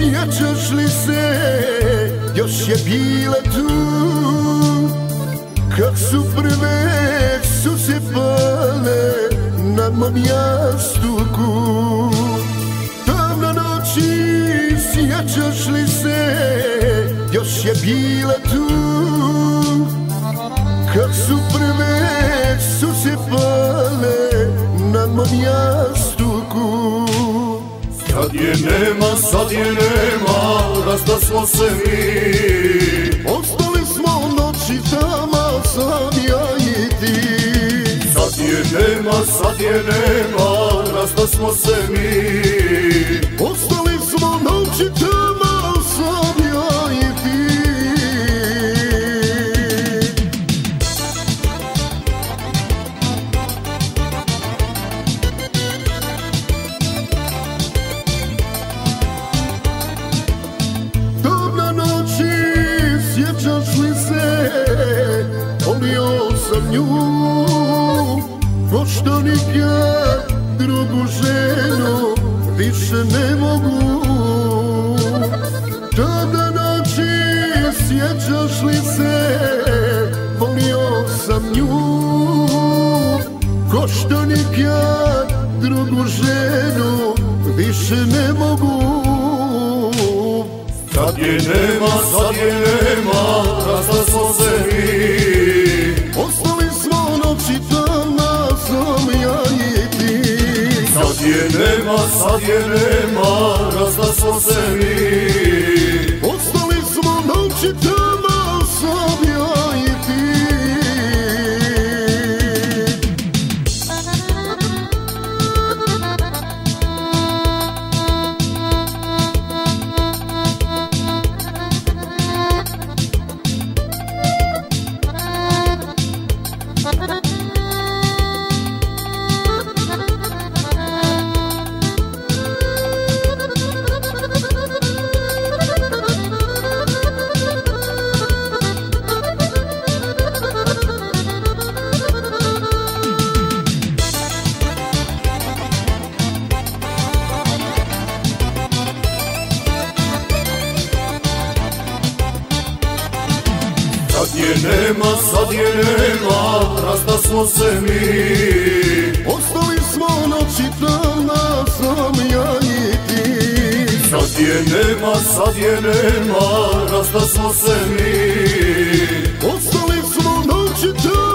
sjećaš li se, još je bila tu, kad su prve suze pale na mom jastuku. Tamna noći, sjećaš li se, još je bila tu, kad su prve suze pale na mom jastuku. Sad je nema, rasta smo se mi. Ostali smo noći tama, sam ja i ti. Sad je nema, rasta smo se mi. Ostali smo noći tama, sam ja i ti. Sjećaš li se, volio sam nju, pošto nikad drugu ženu više ne mogu. Tada noći, sjećaš li se, volio sam nju, pošto nikad drugu ženu više ne mogu. Sad je nema, rasta smo se mi. Ostali smo noći tama, sam ja i ti. Sad je nema, rasta smo se mi. Ostali smo noći tama, sam ja i ti. Sad je nema, rasta smo se mi. Ostali smo noći tama, sam ja i ti. Sad je nema, rasta smo se mi. Ostali smo noći tama.